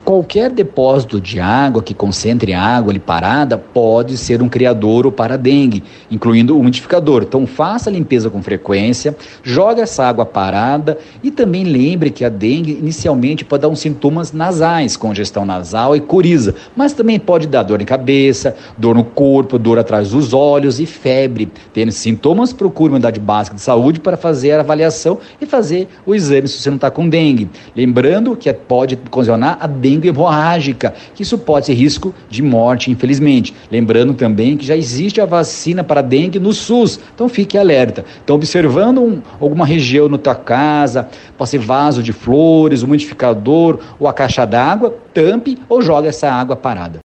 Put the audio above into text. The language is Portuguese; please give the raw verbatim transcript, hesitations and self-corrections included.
qualquer depósito de água que concentre água ali parada pode ser um criadouro para dengue, incluindo o umidificador. Então faça a limpeza com frequência, joga essa água parada e também lembre que a dengue inicialmente pode dar uns sintomas nasais, congestão nasal e coriza, mas também pode dar dor de cabeça, dor no corpo, dor atrás dos olhos e febre. Tendo sintomas, procure uma unidade básica de saúde para fazer a avaliação e fazer o exame se você não está com dengue. Lembrando que pode ocasionar a dengue hemorrágica, que isso pode ser risco de morte, infelizmente. Lembrando também que já existe a vacina para dengue no SUS, então fique alerta. Então, observando um, alguma região na tua casa, pode ser vaso de flores, um umidificador ou a caixa d'água, tampe ou joga essa água parada.